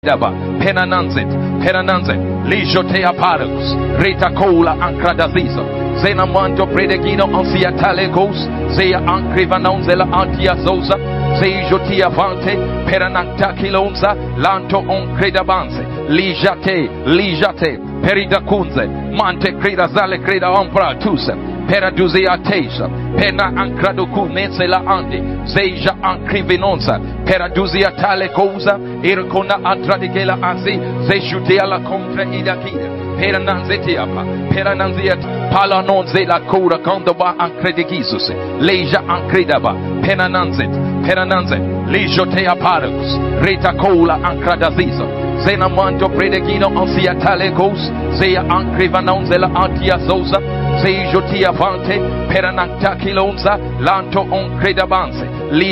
Daba, Penananzet, Penananzet, Lijotea Parus, Rita Cola Ancradazizo, Zenamanto Predegino Ansia Talegos, Zea Ancrivanonzela Antia Zosa, Zeijotia Vante, Peranacta Kilonza, Lanto on Credabanse, Lijate, Peridacunze, Mante Creda Zale Creda Ompra Tusa, Peraduzea Teisa, Pena Ancraducu Menzela Andi, Zeja Ancrivinonza, Peraduzia Tale Cosa, Ircona Antradigela Anzi, Zejutea la Contra Idakida, Perananzetiapa, Perananziat, Palanonze la Cura Condoba Ancredigisus, Leja Ancredaba, Penananzet, Lijotea Parus, Rita Cola Ancradazizo, Zenamanto Predegino Ansia Talegos, Zea Ancrivanonzela Antia Zosa, Zeijotia Vante, Peranacta Kilonza, Lanto on Credabanse,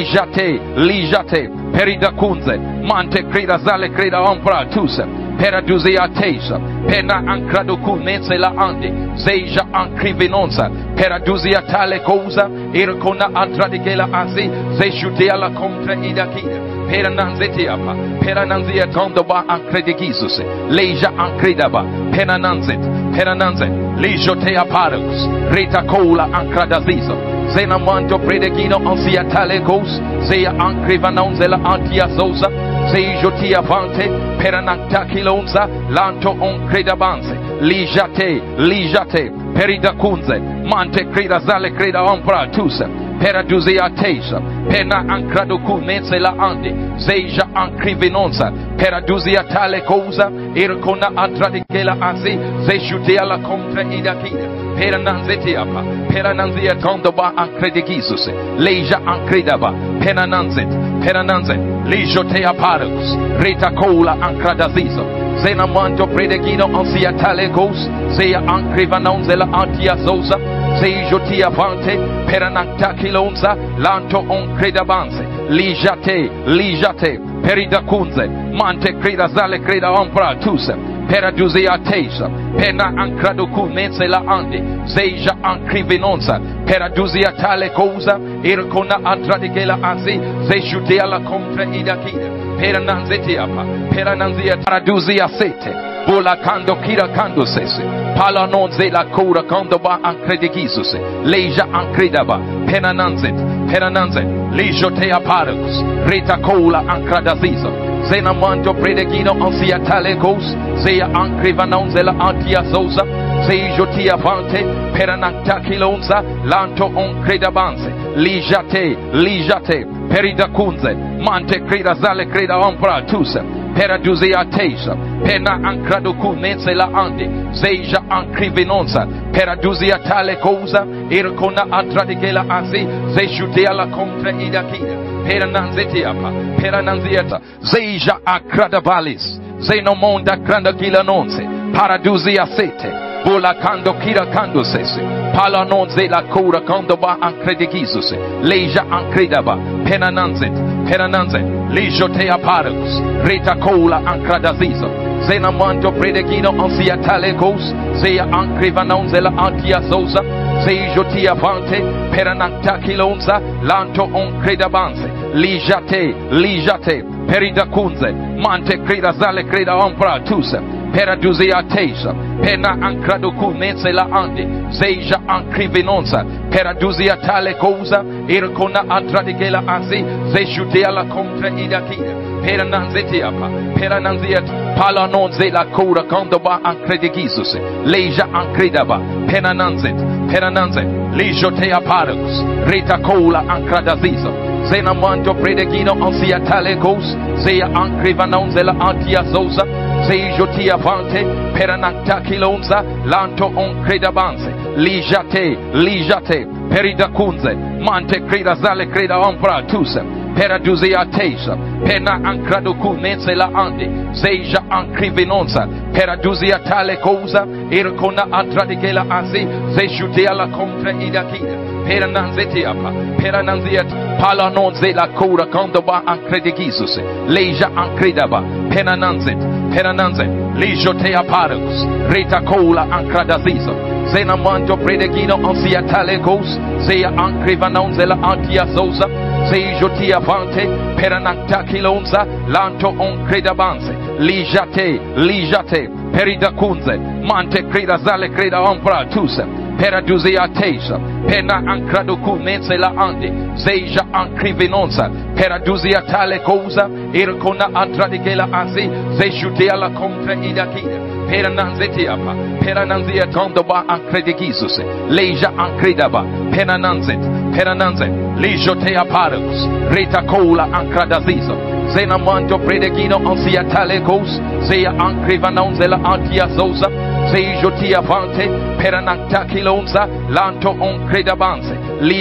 Lijate, Peridacunze, Mante Creda Zale Creda Ompra Tusa, Peraduzea Teisa, Pena Ancraducu Menzela Andi, Zeja Ancrivinonza, Peraduzea Tale Cosa, Ircona Antradigela Asi, Zejutea la Contra Idakida, Perananzetiapa, Perananzia Tondoba Ancredigisus, Leja Ancredaba, Penananzet, Lijotea Parus, Rita Cola Ancradazizo, Zenamanto Predegino Ansia Talegos, Zea Ancrivanonzela Antia Zosa, Zeijotia Vante, Peranacta Kilonza, Lanto on Credabanse, Lijate, Peridacunze, Mante Creda Zale Creda Ompra Tusa, Peraduzea Teisa, Pena Ancraducu Menzela Andi, Zeja Ancrivinonza, Peraduzea Tale Cosa, Ircona Antradigela Asi, Zejutea la Contra Idakida, Perananzetiapa, Perananzia Tondoba Ancredigisus, Leja Ancredaba, Penananzet, Lijotea Parus, Rita Cola Ancradazizo, Zenamanto Predegino Ansia Talegos, Zea Ancrivanonzela Antia Zosa, Zeijotia Vante, Peranacta Kilonza, Lanto on Credabanse, Lijate, Peridacunze, Mante Creda Zale Creda Ompra Tusa, Peraduzea Teisa, Pena Ancraducu Menzela Andi, Zeja Ancrivinonza, Peraduzea Tale Cosa, Ircona Antradigela Asi, Zejutea la Contra Idakida, Perananzetiapa, Paraduzea Sete, Bola Kando Kira Kando Sese, Palanonze la Cura Condoba Ancredigisus, Leja Ancredaba, Penananzet, Lijotea Parus, Rita Cola Ancradazizo, Zenamanto Predegino Ansia Talegos, Zea Ancrivanonzela Antia Zosa, Zeijotia Vante, Peranacta Kilonza, Lanto on Credabanse, Lijate, Peridacunze, Mante Creda Zale Creda Ompra Tusa, Peraduzea Teisa, Pena Ancraducu Menzela Andi, Zeja Ancrivinonza, Peraduzea Tale Cosa, Ircona Antradigela Asi, Zejutea la Contra Idakida, Perananzieta, Zeja Acradavalis, Zenomonda Grandagila Nonze, Paraduzea Sete, Bola Kando Kira Kando Sese, Palanonze la Cura Condoba Ancredigisus, Leja Ancredaba, Penananzet, Lijotea Parus, Rita Cola Ancradazizo, Zenamanto Predegino Ansia Talegos, Zea Ancrivanonzela Antia Zosa, Zeijotia Vante, Peranacta Kilonza, Lanto on Credabanse, Lijate, Peridacunze, Mante Creda Zale Creda Ompra Tusa, Peraduzea Teisa, Pena Ancraducu Menzela Andi, Zeja Ancrivinonza, Peraduzea Tale Cosa, Ircona Antradigela Asi, Zejutea la Contra Idakida, Perananziat, Palanonze la Cura Condoba Ancredigisus, Leja Ancredaba, Penananzet, Lijotea Parus, Rita Cola Ancradazizo, Zenamanto Predegino Ansia Talegos, Zea Ancrivanonzela Antia Zosa, Zeijotia Vante, Peranacta Kilonza, Lanto on Credabanse, Lijate, Peridacunze, Mante Creda Zale Creda Ompra Tusa, Peraduzea Teisa, Pena Ancraducu Menzela Andi, Zeja Ancrivinonza, Peraduzea Tale Cosa, Ircona Antradigela Asi, Zejutea la Contra Idakida, Perananziat, Palanonze la Cura Condoba Ancredigisus, Leja Ancredaba, Penananzet, Lijotea Parus, Rita Cola Ancradazizo, Zenamanto Predegino Ansia Talegos, Zea Ancrivanonzela Antia Zosa, Zeijoti avante, peranacta kilonza, lanto on credabanse, lijate, peridacunze, mante creda zale creda ompra tuse, peraduziatesa, pena ancradocu neze la ande, zeija ancrivinonza, peraduziatale cosa, ircona antradigela anzi, zejutea la contra idakide, perananzetiapa, perananzia tondoba ancredigisus, leija ancredaba, penananzet, lijotea parus, reta cola ancradazizo, zenamanto predegino ansia talecos, zea ancrivanonzela antiazosa, zeijotia vante, peranacta kilonza, lanto on credabanse,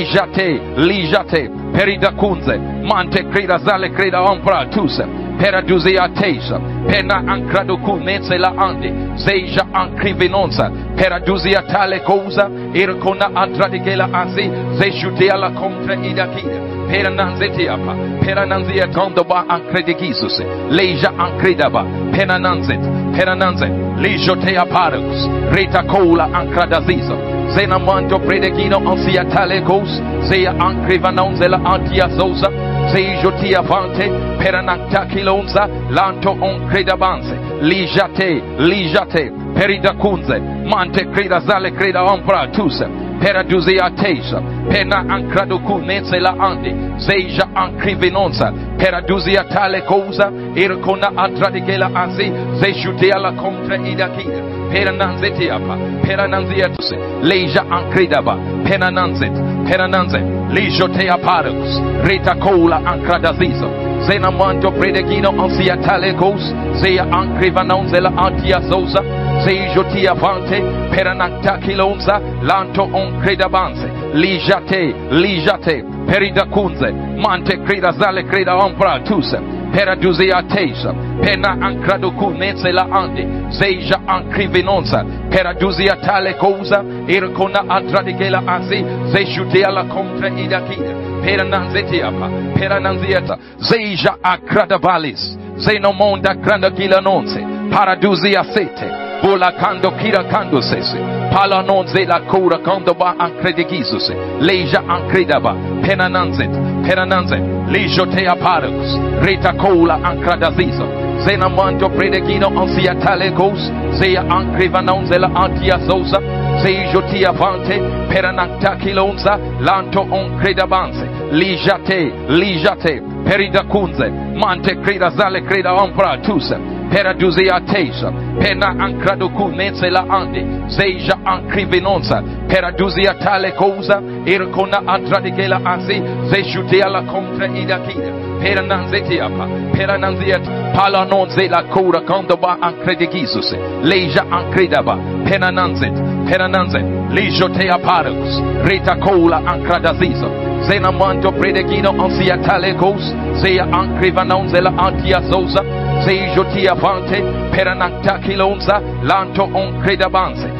lijate, peridacunze, mante creda zale creda ompra tuse, peraduziatesa, pena ancradocu neze la ande, zeija ancrivinonza, peraduziatale cosa, ircona antradigela anzi, zejutea la contra idakide, perananzetiapa, perananzia tondoba ancredigisus, leija ancredaba, penananzet, lijotea parus, reta cola ancradazizo, zenamanto predegino ansia talecos, zea ancrivanonzela antiazosa, zeijotia vante, peranacta kilonza, lanto on credabanse, lijate, peridacunze, mante creda zale creda ompra tuse, peraduziatesa, pena ancradocu neze la ande, zeija ancrivinonza, peraduziatale cosa, ircona antradigela anzi, zejutea la contra idakide, perananzetiapa, perananziatuse, leija ancredaba, penananzet, lijotea parus, reta cola ancradazizo, zenamanto predegino ansia talecos, zea ancrivanonzela antiazosa, zeijotia vante, peranacta kilonza, lanto on credabanse, lijate, peridacunze, mante creda zale creda ompra tuse, peraduziatesa, pena ancradocu neze la ande, zeija ancrivinonza, peraduziatale cosa, ircona antradigela anzi, zejutea la contra idakide, perananziata, zeija acradavalis, zenomonda grandagila nonse, paraduzia sete, bola kando kira kando sese, pala nonze la cura kando ba ancredigisus, leija ancredaba, penananzet, lijotea parus, reta cola ancradazizo, zenamanto predegino ansia talecos, zea ancrivanonzela antiazosa, zeijotia vante, peranacta kilonza, lanto on credabanse, lijate, peridacunze, mante creda zale creda ompra tuse, peraduziatesa, pena ancradocu neze la ande, zeija ancrivinonza, peraduziatale cosa, ircona antradigela anzi, zejutea la contra idakide, perananziat, palanonze la cura condoba ancredigisus, leija ancredaba, penananzet, lijotea parus, reta cola ancradazizo, zenamanto predegino ansia talecos, zea ancrivanonzela antiazosa, zeijotia vante, peranacta kilonza, lanto on credabanse,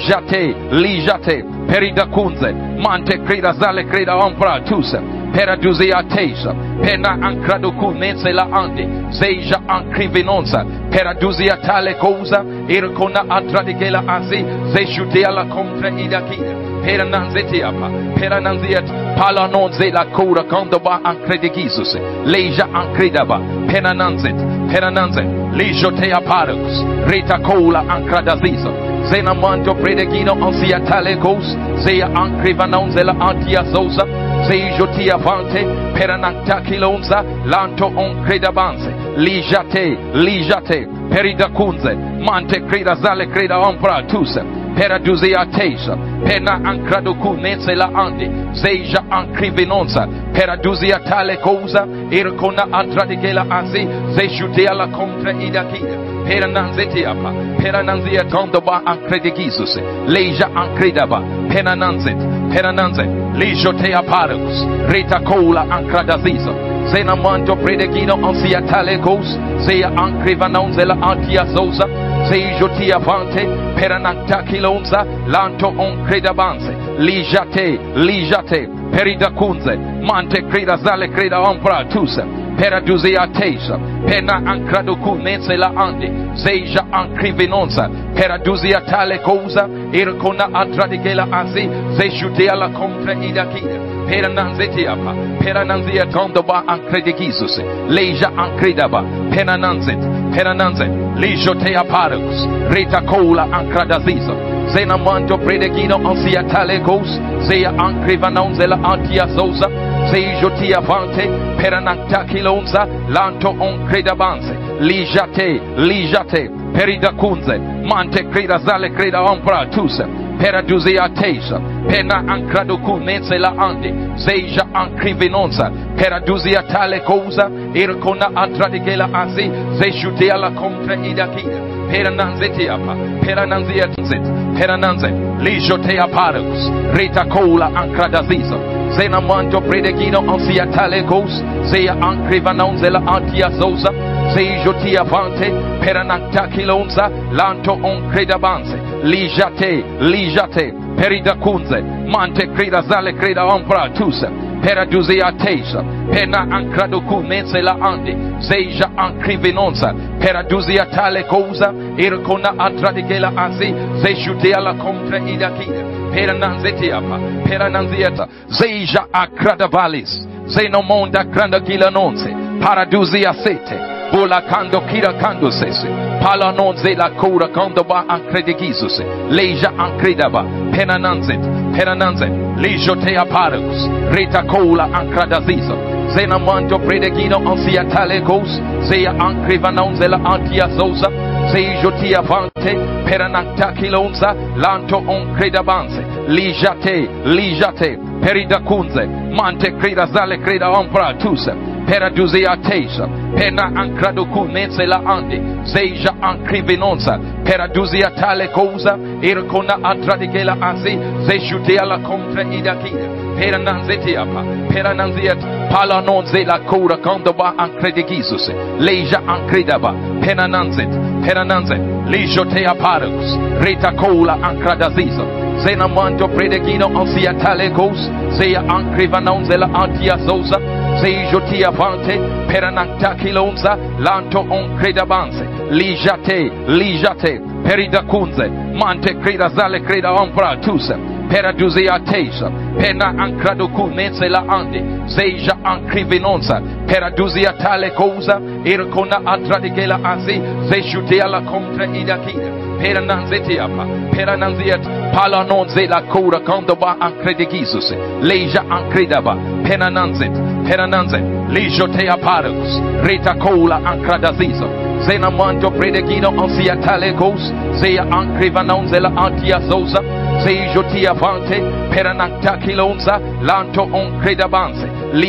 lijate, peridacunze, mante creda zale creda ompra tuse, peraduziatesa, pena ancradocu neze la ande, zeija ancrivinonza, peraduziatale cosa, ircona antradigela anzi, zejutea la contra idakide, perananziat, palanonze la cura condoba ancredigisus, leija ancredaba, penananzet, lijotea parus, reta cola ancradazizo, zenamanto predegino ansia talecos, zea ancrivanonzela antiazosa, zeijotia vante, peranacta kilonza, lanto on credabanse, lijate, peridacunze, mante creda zale creda ompra tuse, peraduziatesa, pena ancradocu neze la ande, zeija ancrivinonza, peraduziatale cosa, ircona antradigela anzi, zejutea la contra idakide, perananzia tondoba ancredigisus, leija ancredaba, penananzet, lijotea parus, reta cola ancradazizo, zenamanto predegino ansia talecos, zea ancrivanonzela antiazosa, zeijotia vante, peranacta kilonza, lanto on credabanse, lijate, peridacunze, mante creda zale creda ompra tuse, peraduziatesa, pena ancradocu neze la ande, zeija ancrivinonza, peraduziatale cosa, ircona antradigela anzi, zejutea la contra idakide, Perananzetiapa, Perananzia Tondoba Ancredigisus, Leja Ancredaba, Penananzet, Penananzet, Lijotea Paracus, Rita Cola Ancradazizo, Zenamanto Predegino Ansia Talegos, Zea Ancrevanonzela Antia Zosa, Zeijotia Vante, Peranacta Kilonza, Lanto Oncredabanze, Lijate, Peridacunze, Mante Creda Zale Creda Ompra Tusa, Peraduzia Teisa, Pena Ancraducu Nenzela Andi, Zeja Ancrivinonza, Peraduzia Tale Cosa, Ircona Atradigela Azi, Zejutea la Contra Idakida, Perananzetiapa, Perananzet, Lijotea Paracus, Rita Cola Ancradazizo, Zenamanto Predegino Ansia Tale Gos, Zea Ancrivanonzela Antia Zosa, Zeijotia Vante, Peranacta Kilonza, Lanto Oncredabanze, Lijate, Peridacunze, Mante Creda Zale Creda Ompra Tusa, Peraduzia Teisa, Pena Ancraducu Nenzela Andi, Zeja Ancrivinonza, Peraduzia Tale Cosa, Ircona Atradigela Azi, Zejutea la Contra Idakida, Perananzieta, Zeja Acradavalis, Zenomonda Grandagila Nonce, Paraduzia Sete, Bola Kando Kira Kando Sese, Palanonze la Kura Kandoba Ancredigisus, Leja Ancredaba, Penananzet, Lijotea Paracus, Rita Cola Ancradazizo, Zenamanto Predegino Ansia Talegos, Zea Ancrevanonzela Antia Zosa, Zeijotia Vante, Peranacta Kilonza, Lanto Oncredabanze, Lijate, Peridacunze, Mante Creda Zale Creda Ompra Tusa, Peraduzia Teisa, Pena Ancraducu Nenzela Andi, Zeja Ancrivinonza, Peraduzia Tale Cosa, Ircona Atradigela Azi, Zejutea la Contra Idakida, Perananziet, Palanonze la Cura Condoba Ancredigisus, Leja Ancredaba, Penananzet, Lijotea Paracus, Rita Cola Ancradazizo, Zenamanto Predegino Ansia Talegos, Zea Ancrivanonzela Antia Zosa, Zeijotia Vante, Peranacta Kilonza, Lanto Oncredabanze, Lijate, Peridacunze, Mante Creda Zale Creda Ompra Tusa, Peraduzia Teisa, Pena Ancraducu Nenzela Andi, Zeja Ancrivinonza, Peraduzia Tale Cosa, Ircona Atradigela Azi, Zejutea la Contra Idakida, Perananziet, Palanonze la Cura Condoba Ancredigisus, Leja Ancredaba, Penananzet, Lijotea Paracus, Rita Cola Ancradazizo, Zenamanto Predegino Ansia Talegos, Zea Ancrivanonzela Antia Zosa, Zeijotia Vante, Peranacta Kilonza, Lanto Oncredabanze,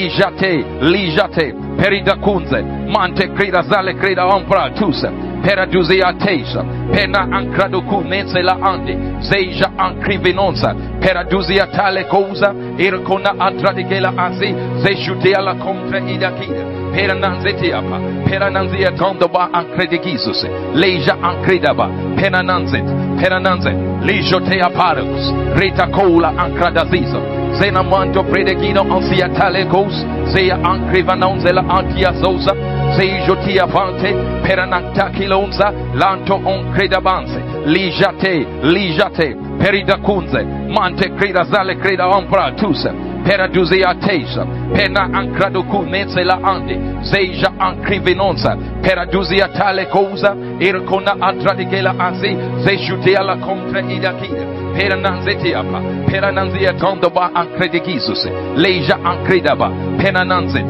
Lijate, Peridacunze, Mante Creda Zale Creda Ompra Tusa, Peraduzia Teisa, Pena Ancraducu Nenzela Andi, Zeja Ancrivinonza, Peraduzia Tale Cosa, Ircona Atradigela Azi, Zejutea la Contra Idakida, Perananzia Tondoba Ancredigisus, Leja Ancredaba, Penananzet, Lijotea Paracus, Rita Cola Ancradazizo, Zenamanto Predegino Ansia Talegos, Zea Ancrivanonzela Antia Zosa, Zeijotia Vante, Peranacta Kilonza, Lanto Oncredabanze, Lijate, Peridacunze, Mante Creda Zale Creda Ompra Tusa, Peraduzia Teisa, Pena Ancraducu Nenzela Andi, Zeja Ancrivinonza, Peraduzia Tale Cosa, Ircona Atradigela Azi, Zejutea la Contra Idakida, Perananzia Tondoba Ancredigisus, Leja Ancredaba, Penananzet,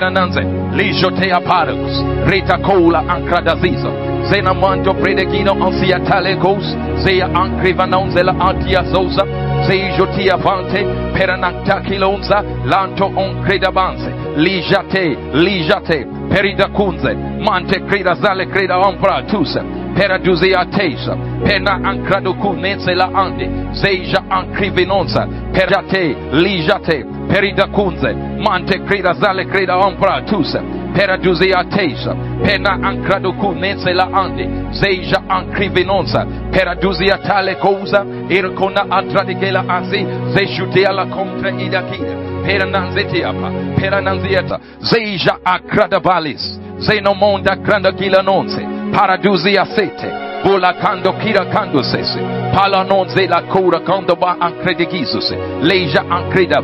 Lijotea Paracus, Rita Cola Ancradazizo, Zenamanto Predegino Ansia Talegos, Zea Ancrivanonzela Antia Zosa, Zeijotia Vante, Peranacta Kilonza, Lanto Oncredabanze, Lijate, Peridacunze, Mante Creda Zale Creda Ompra Tusa, Peraduzia Teisa, Pena Ancraducu Nenzela Andi, Zeja Ancrivinonza, Lijate, Peridacunze, Mante Creda Zale Creda Ompra Tusa, Peraduzia Teisa, Pena Ancraducu Nenzela Andi, Zeja Ancrivinonza, Peraduzia Tale Cosa, Ircona Atradigela Azi, Zejutea la Contra Idakida, Perananzieta, Zeja Acradavalis, Zenomonda Grandagila Nonce, Paraduzia Sete, Bola Kando Kira Kando Sese, Palanonze la Cura Condoba Ancredigisus, Leja Ancredaba,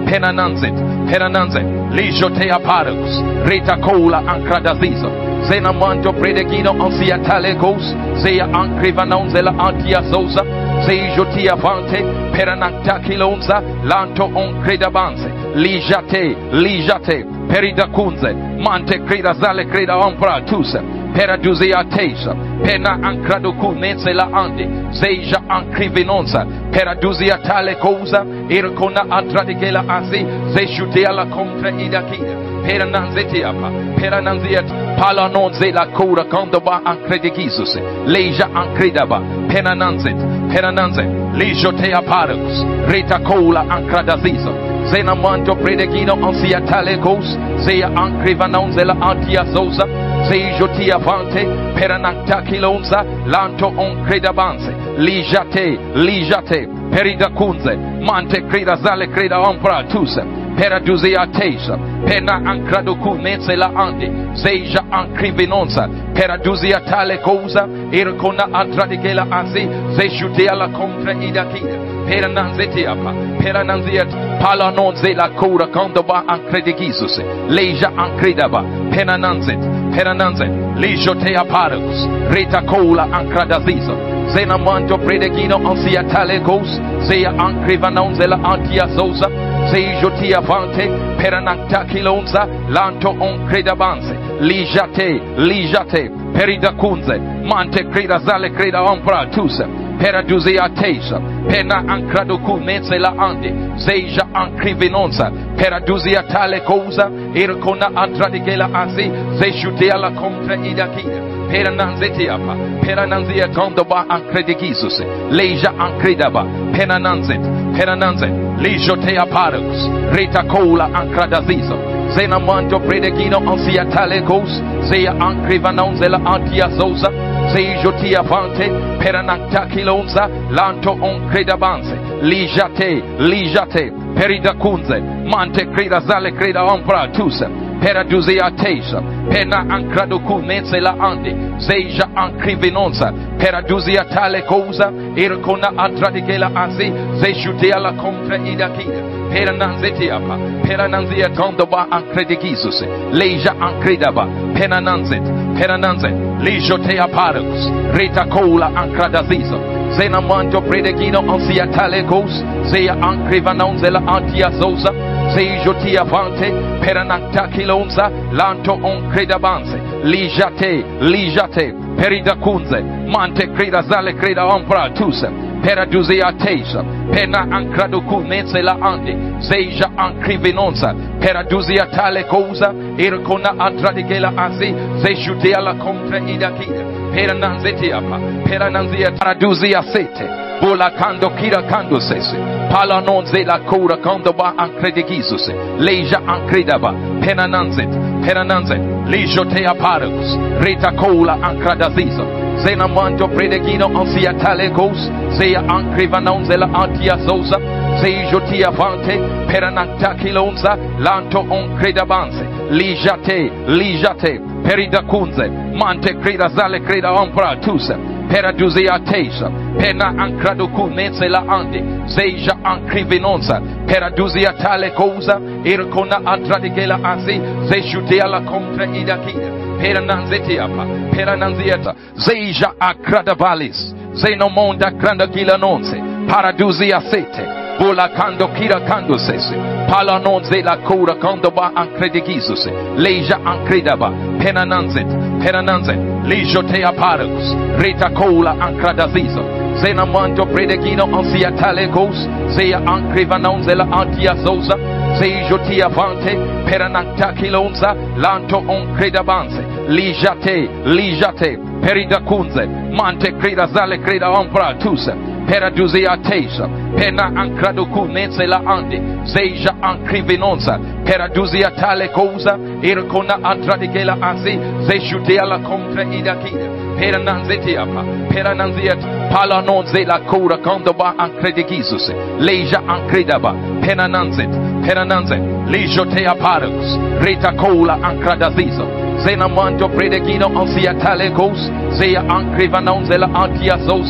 penananzit, penananzit, lijotea parus, reta cola ancradazizo, zenamanto predegino ansia talegos, zea ancrivanonzela antia zosa, zeijotia vante, peranacta kilonza, lanto on credabanze, lijate, lijate, peridacunze, mante creda zale creda ompra tusa, peraduzia teisa, pena ancraducu nense la ande, zeja ancrivinonza, peraduzia tale cosa, ircona atradigela asi, zejutea la contra idakida, perananzetiapa, perananziat, palanonze la cura condoba ancredigisus, leja ancredaba, penananzet, penananzet, lijotea parus, reta cola ancradazizo, zenamanto predegino ansia talegos, zea ancrivanonzela antia zosa, zeijotia vante, peranacta kilonza, lanto on credabanze, lijate, lijate, peridacunze, mante creda zale creda ompra tusa, peraduzia teisa, pena ancraducu nense la ande, zeja ancrivinonza, peraduzia tale cosa, ircona atradigela asi, zejutea la contra idakida, perananzetiapa, perananziat, palanonze la cura condoba ancredigisus, leja ancredaba, penananzet, penananzet, lijotea parus, reta cola ancradazizo, zenamanto predegino ansia talegos, zea ancrivanonzela antia zosa, zeijotia vante, peranacta kilonza, lanto on credabanze, lijate, lijate, peridacunze, mante creda zale creda ompra tusa, peraduzia teisa, pena ancraducu nense la ande, zeja ancrivinonza, peraduzia tale cosa, ircona atradigela asi, zejutea la contra idakida, perananzetiapa, perananzia condoba ancredigisus, leja ancredaba, penananzet, penananzet, lijotea parus, reta cola ancradazizo, zenamanto predegino ansia talegos, zea ancrivanonzela antia zosa, zeijotia vante, peranacta kilonza, lanto on credabanze, lijate, lijate, peridacunze, mante creda zale creda ompra tusa, peraduzia teisa, pena ancraducu nense la ande, zeja ancrivinonza, peraduzia tale cosa, ircona atradigela asi, zejutea la contra idakida, perananzetiapa, perananzia condoba ancredigisus, leja ancredaba, penananzet, penananzet, lijotea parus, reta cola ancradazizo, zenamanto predegino ansia talegos, zea ancrivanonzela antia zosa, zeijotia vante, peranacta kilonza, lanto on credabanze, lijate, lijate, peridacunze, mante creda zale creda ompra tusa, peraduzia teisa, pena ancraducu nense la ande, zeja ancrivinonza, peraduzia tale cosa, ircona atradigela asi, zejutea la contra idakida, perananzetiapa, perananzia paraduzia sete, bola kando kira kando sese, palanonze la cura condoba ancredigisus, leja ancredaba, penananzet, penananzet, lijotea parus, reta cola ancradazizo, zenamanto predegino ansia talegos, zea ancrivanonzela antia zosa, zeijotia vante, peranacta kilonza, lanto on credabanze, lijate, lijate, peridacunze, mante creda zale creda ompra tusa, peraduzia teisa, pena ancraducu nense la ande, zeja ancrivinonza, peraduzia tale cosa, ircona atradigela asi, zejutea la contra idakida, perananzetiapa, perananzieta, zeja acradavalis, zenomonda crandagila nonse, paraduzia sete, bola kando kira kando sese, palanonze la cura condoba ancredigisus, leja ancredaba, penananzet, penananzet, lijotea parus, reta cola ancradazizo, zenamanto predegino ansia talegos, zea ancrivanonzela antia zosa, zeijotia vante, peranacta kilonza, lanto on credabanze, lijate, lijate, peridacunze, mante creda zale creda ompra tusa, peraduzia teisa, pena ancraducu nense la ande, zeja ancrivinonza, peraduzia tale cosa, ircona atradigela asi, zejutea la contra idakida, perananzetiapa, perananziat, palanonze la cura condoba ancredigisus, leja ancredaba, penananzet, penananzet, lijotea parus, reta cola ancradazizo, zenamanto predegino ansia talegos, zea ancrivanonzela antia zosa,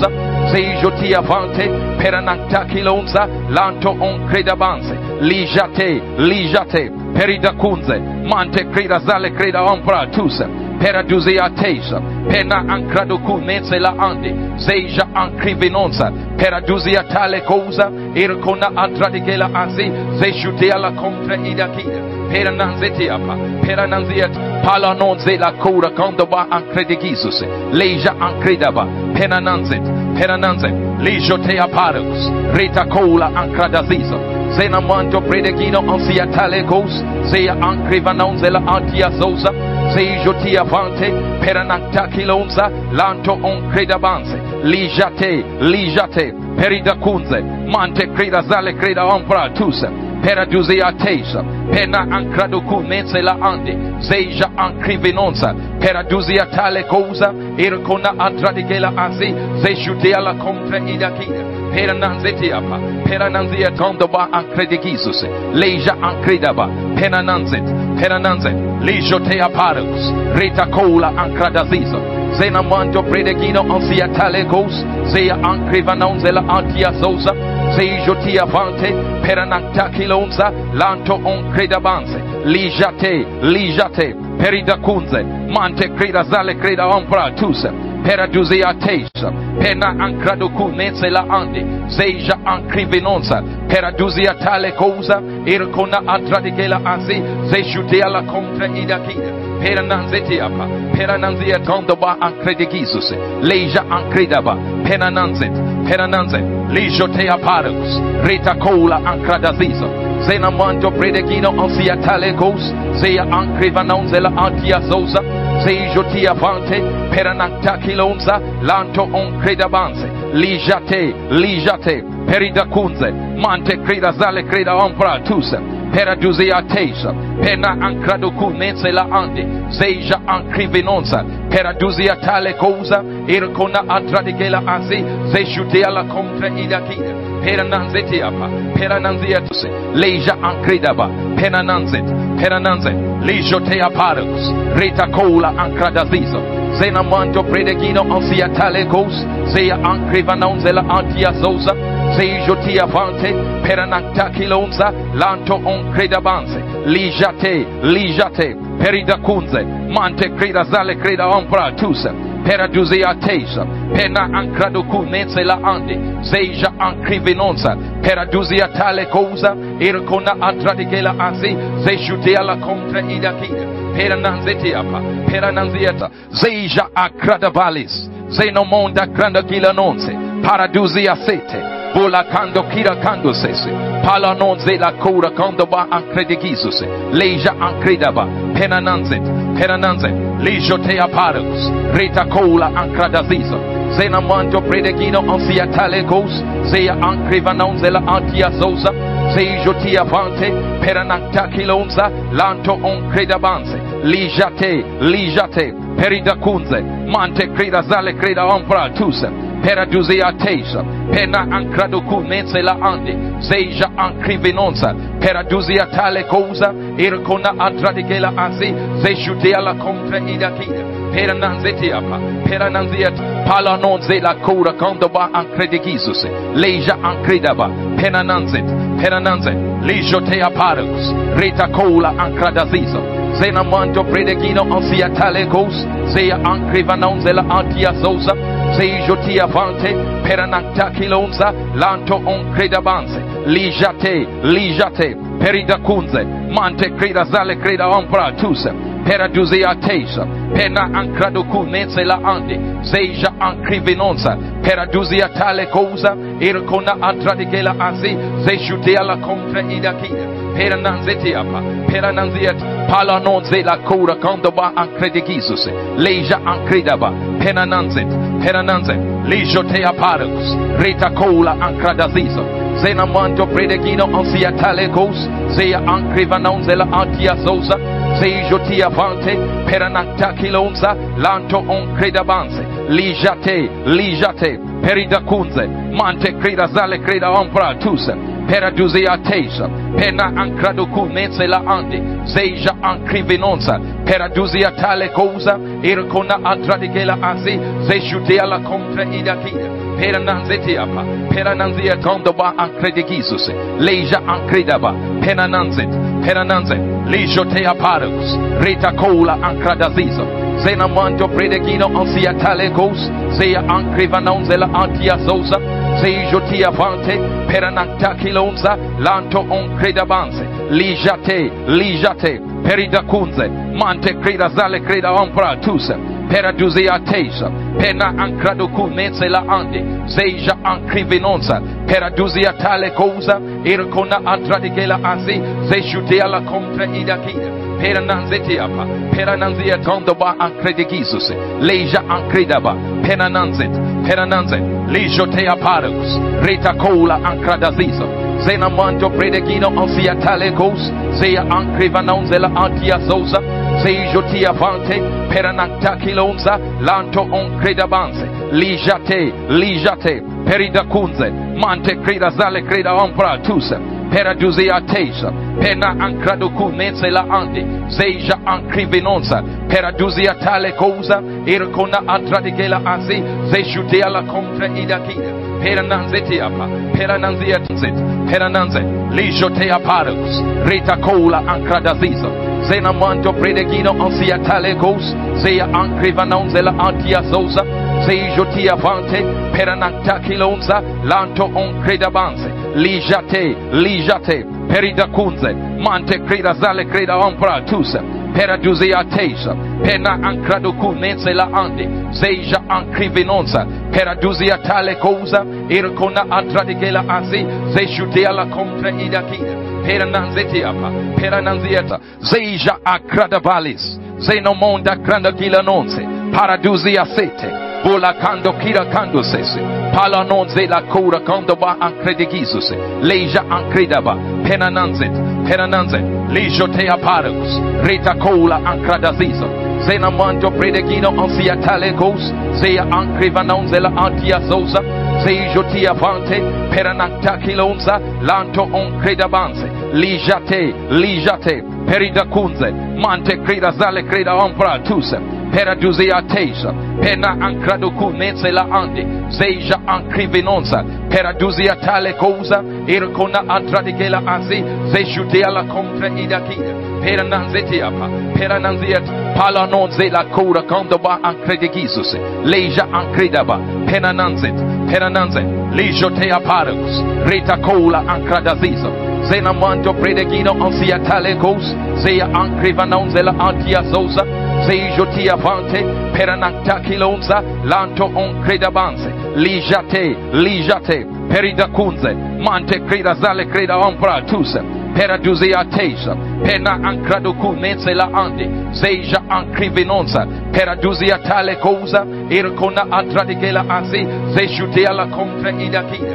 Zeijoti avante, peranacta kilonza, lanto on credabanse, lijate, peridacunze, mante creda zale creda ompra tusa, peraduzia pena ancradocu neze la andi, zeija ancrivinonza, peraduzia tale cosa, ircona adradigela azi, zejutea la contra idakida, perananzetiapa, perananziat, palanonze la cura condoba ancredigisus, leija ancredaba, penananzet, lijotea parus, reta cola ancradazizo, zenamanto predegino ansia talegos, zea ancrivanonzela antia zosa, Zeijotia vante, peranacta kilonza, lanto on credabanse, lijate, peridacunze, mante creda zale creda ompra tusa, peraduzia teisa, pena ancraducu neze la andi, zeija ancrivinonza, peraduzia tale cosa, ircona adradigela azi, zejutea la contra idakida, perananzetiapa, perananzia tondoba ancredigisus, leija ancredaba, penananzet, lijotea parus, reta cola ancradazizo, zenamanto predegino ansia talegos, zea ancrivanonzela antia zosa, zeijotia vante, peranacta kilonza, lanto on credabanse, lijate, peridacunze, mante creda zale creda ompra tusa, peraduzia teisa, pena ancraducu neze la andi, zeija ancrivinonza, peraduzia tale cosa, ircona adradigela azi, zejutea la contra idakida, perananzetiapa, perananzia tondoba ancredigisus, leija ancredaba, penananzet, lijotea parus, reta cola ancradazizo, zenamanto predegino ansia talegos, zea ancrivanonzela antia zosa, zeijotia vante, peranacta kilonza, lanto on credabanse, lijate, peridacunze, mante creda zale creda ompra tusa, peraduzia teisa, pena ancraducu neze la andi, zeija ancrivinonza, peraduzia tale cosa, ircona adradigela azi, zejutea la contra idakida, perananzetiapa, leija ancredaba, penananzet, lijotea parus, reta cola ancradazizo, zenamanto predegino ansia talegos, zea ancrivanonzela antia zosa, zeijotia vante, peranacta kilonza, lanto on credabanse, lijate, peridacunze, mante creda zale creda ompra tusa, peraduzia teisa, pena ancraducu neze la andi, zeija ancrivinonza, peraduzia tale cosa, ircona adradigela azi, zejutea la contra idakida, perananzieta, zeija acradavalis, zenomonda grandagila nonse, paraduzia sete, bola kando kira kando sese, palanonze la cura kando ba ancredigisus, leija ancredaba, penananzet, lijotea parus, reta cola ancradazizo, zenamanto predegino ansia talegos, zea ancrivanonzela antia zosa, zeijotia vante, peranacta kilonza, lanto on credabanse, lijate, peridacunze, mante creda zale creda ompra tusa, peraduzia teisa, pena ancraducu neze la andi, zeija ancrivinonza, peraduzia tale cosa, ircona adradigela azi, zejutea la contra idakida, perananziat, palanonze la cura condoba ancredigisus, leija ancredaba, penananzet, lijotea parus, reta cola ancradazizo, zenamanto predegino ansia talegos, zea ancrivanonzela antia zosa, zeijotia vante, peranacta kilonza, lanto on credabanse, lijate, peridacunze, mante creda zale creda ompra tusa, peraduzia teisa, pena ancraducu neze la andi, zeija ancrivinonza, peraduzia tale cosa, ircona adradigela azi, zejutea la contra idakida, perananziat, palanonze la cura condoba ancredigisus, leija ancredaba, penananzet, lijotea parus, reta cola ancradazizo, zenamanto predegino ansia talegos, zea ancrivanonzela antia zosa, zeijotia vante, peranacta kilonza, lanto on credabanse, lijate, peridacunze, mante creda zale creda ompra tusa, peraduzia teisa, pena ancraducu nezela ande, zeja ancrivinonza, peraduzia tale cosa, ircona adradigela asi, zejutea la contra idakida, perananzetiapa, perananzia tondoba ancredigisus, leja ancridaba, penananzet, lijotea parus, rita cola ancradazizo, zenamanto predegino ansia tale cos, zea ancrivanonzela antia zosa, zejotia vante, peranacta kilonza, lanto on credabanse, lijate, peridacunze, mante creda zale creda ompra tusa, peraduzia teisa, pena ancraducu nezela ande, zeja ancrivinonza, peraduzia tale cosa, ircona adradigela asi, zejutea la contra idakida, perananzetiapa, perananzia tondoba ancredigisus, leja ancridaba, penananzet, lijotea parus, rita cola ancradazizo, zenamanto predegino ansia talecos, zea ancrivanonzela antia zosa, zejotia vante, peranacta kilonza, lanto on credabanse, lijate, peridacunze, mante creda zale creda ompra tusa, peraduzia teisa, pena ancraducu nezela ande, zeja ancrivinonza, peraduzia tale cosa, ircona adradigela asi, zejutea la contra idakida, perananzet, lijotea parus, rita cola ancradazizo, zenamanto predegino ansia tale cos, zea ancrivanonzela antia zosa, zejotia vante, peranacta kilonza, lanto on credabanse, lijate, peridacunze, mante creda zale creda ompra tusa, peraduzia teisa, pena ancraducu nezela ande, zeja ancrivinonza, peraduzia tale cosa, ircona adradigela asi, zejutea la contra idakida, perananzieta, zeja acradavalis, zenomonda crandagila nonse, paraduzia sete, bola kando kira kando sese, pala nonze la cura kando ba ancredigisus, leja ancredaba, penananzet, lijotea parus, rita cola ancradazizo, zenamanto predegino ansia talecos, zea ancrivanonzela antia zosa, zejotia vante, peranacta kilonza, lanto on credabanse, lijate, peridacunze, mante creda zale creda ompra tusa, peraduzia teisa, pena ancraducu nezela ande, zeja ancrivinonza, peraduzia tale cosa, ircona adradigela asi, zejutea la contra idakida, perananziet, palanonze la cura condoba ancredigisus, leja ancredaba, penananzet, lijotea parus, rita cola ancradazizo, zenamanto predegino ansia talecos, zea ancrivanonzela antia zosa, zejotia vante, peranacta kilonza, lanto on credabanse, lijate, peridacunze, mante creda zale creda ompra tusa, peraduzia teisa, pena ancraducu nezela ande, zeja ancrivinonza, peraduzia tale cosa, ircona adradigela asi, zejutea la contra idakida,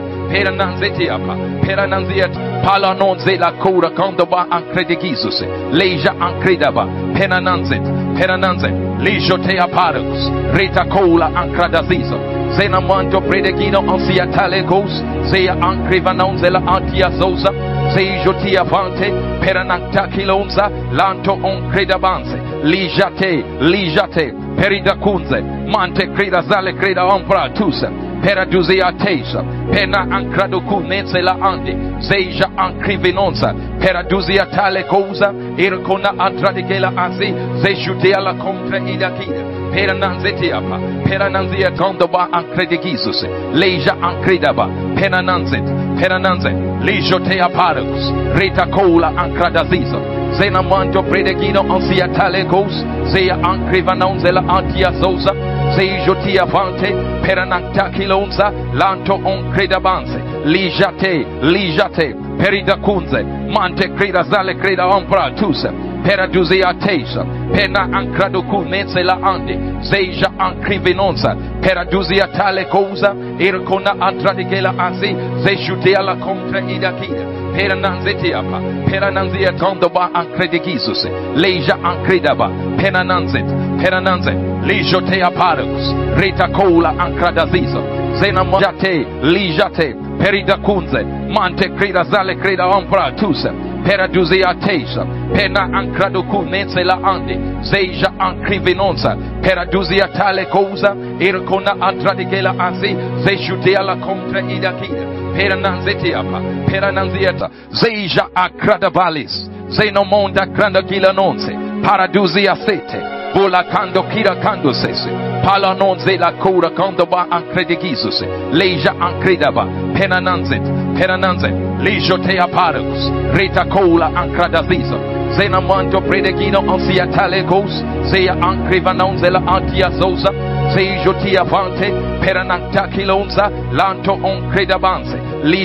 perananziet, palanonze la cura condoba ancredigisus, leja ancredaba, penananzet, lijotea parus, rita cola ancradazizo, zenamanto predegino ansia talecos, zea ancrivanonzela antia zosa, zejotia vante, peranacta kilonza, lanto on credabanse, lijate, peridacunze, mante creda zale creda ompra tusa, peraduzia teisa, pena ancraducu nezela ande, zeja ancrivinonza, peraduzia tale cosa, ircona adradigela asi, zejutea la contra idakida, perananzia tondoba ancredigisus, leja ancredaba, penananzet, lijotea parus, rita cola ancradazizo, zenamanto predegino ansia talecos, zea ancrivanonzela antia zosa, zejotia vante, peranacta kilonza, lanto on credabanse, lijate, peridacunze, mante creda zale creda ompra tusa, peraduzia teisa, pena ancraducu nezela ande, zeja ancrivinonza, peraduzia tale cosa, ircona adradigela asi, zejutea la contra idakida, perananzia tondoba ancredigisus, leja ancredaba, penananzet, lijotea parus, rita cola ancradazizo, zenamajate, lijate, perida kunze mante krida zale krida ombra tuse peraduzia teisa pena ancrado kunense la ande zeja ancrivinonza peraduzia tale cosa irkona adradigela anzi zejudia la contra idakida perananzetiapa perananzieta zeja acradabalis zenomonda granda gilanonze paraduzia sete bola kando kira kando sese pala nonze la cura kando ba ancredigisus leja ancredaba penananzet lijotea parus rita cola ancradaziso zenamanto predegino ansia talegos zea ancrevanonzela antia zosa zejotia vante peranacta kilonza lanto oncredabanse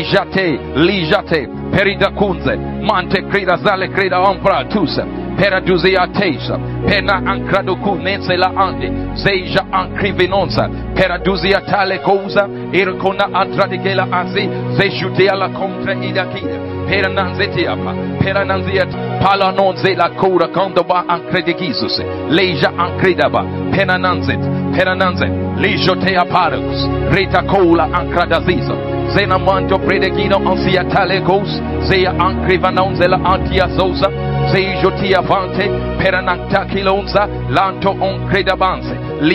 lijate perida kunze mante creda zale creda ombra tusa peraduzia teisa pena ancrado kunense la ande zeja ancrivinonza peraduzia tale cosa irkona adradigela anzi zejudia la contra idakida perananzetiapa perananziat palanonze la cura condoba ancredigisus leja ancredaba penananzet lijotea parus rita cola ancradaziso zenamanto predegino ansia talegos zea ancrivanonzela antia zosa zejotia vante peranacta kilonza lanto oncredabanse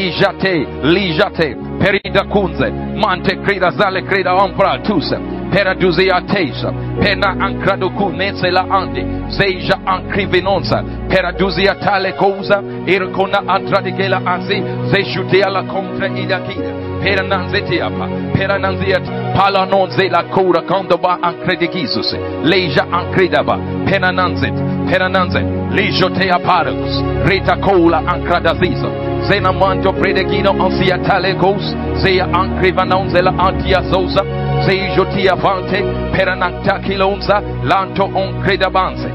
lijate perida kunze mante creda zale creda ombra tusa peraduzia teisa pena ancrado kunense la ande zeja ancrivinonza peraduzia tale cosa irkona adradigela anzi zejudia la contra idakida perananzetiapa perananziat palanonze la cura condoba ancredigisus leja ancredaba penananzet lijotea parus rita cola ancradaziso zenamanto predegino ansia talegos zea ancrevanonzela antia zosa zejotia vante peranacta kilonza lanto oncredabanse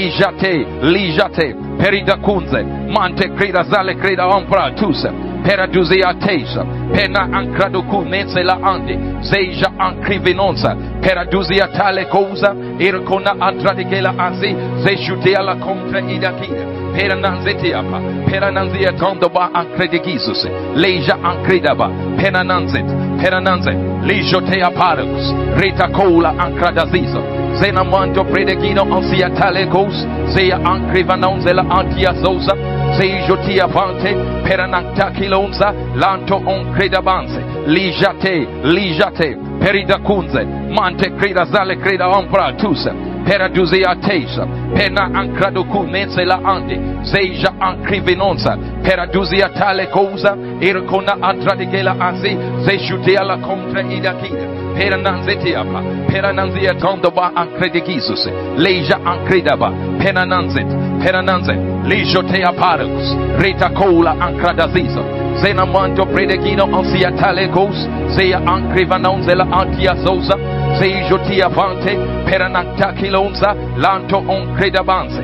lijate perida kunze mante creda zale creda ombra tusa peraduzia teisa pena ancrado kunense la ande zeja ancrivinonza peraduzia tale cosa irkona adradigela anzi zejudia la contra idakida perananzetiapa perananzia condoba ancredigisus leja ancredaba penananzet lijotea parus rita cola ancradaziso zenamanto predegino ansia talegos zea ancrivanonzela antia zosa zejotia vante peranacta kilonza lanto oncredabanse lijate perida kunze mante creda zale creda ombra tusa peraduzia teisa pena ancrado kunense la ande zeja ancrivinonza peraduzia tale cosa irkona adradigela anzi zejudia la contra idakida perananzetiapa perananzia condoba ancredigisus leja ancredaba penananzet lijotea parus rita cola ancradaziso zenamanto predegino ansia talegos zea ancrivanonzela antia zosa zejotia vante peranacta kilonza lanto oncredabanse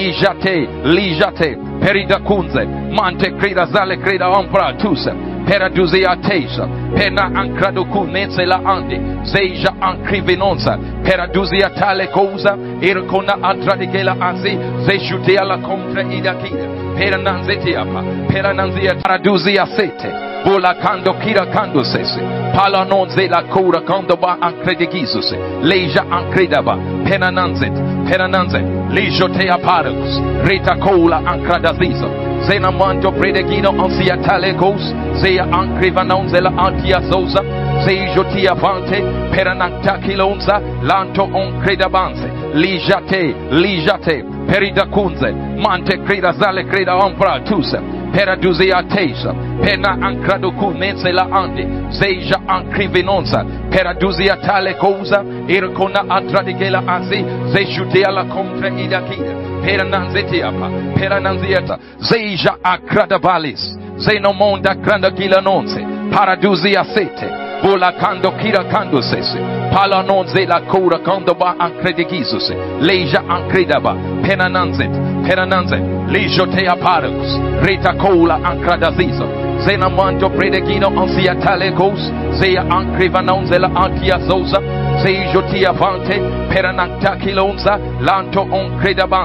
lijate perida kunze mante creda zale creda ombra tusa peraduzia teisa pena ancrado kunense la ande zeja ancrivinonza peraduzia tale cosa irkona adradigela anzi zejudia la contra idakida perananzetiapa perananzia paraduzia sete bola kando kira kando sese palanonze la cura condoba ancredigisus leja ancredaba penananzet lijotea parus rita cola ancradaziso zenamanto predegino ansia talegos zea ancrivanonzela antia zosa zejotia vante peranacta kilonza lanto oncredabanse lijate perida kunze mante creda zale creda ombra tusa peraduzia teisa pena ancrado kunense la ande zeja ancrivinonza peraduzia tale cosa irkona adradigela anzi zejudia la contra idakida perananzetiapa perananzieta zeja acradabalis zenomonda granda gilanonze paraduzia sete bola kando kira kando sese palanonze la cura condoba ancredigisus leja ancredaba penananzet lijotea parus rita cola ancradaziso zenamanto predegino ansia talegos zea ancrivanonzela antia zosa zejotia vante peranacta kilonza lanto oncredabanse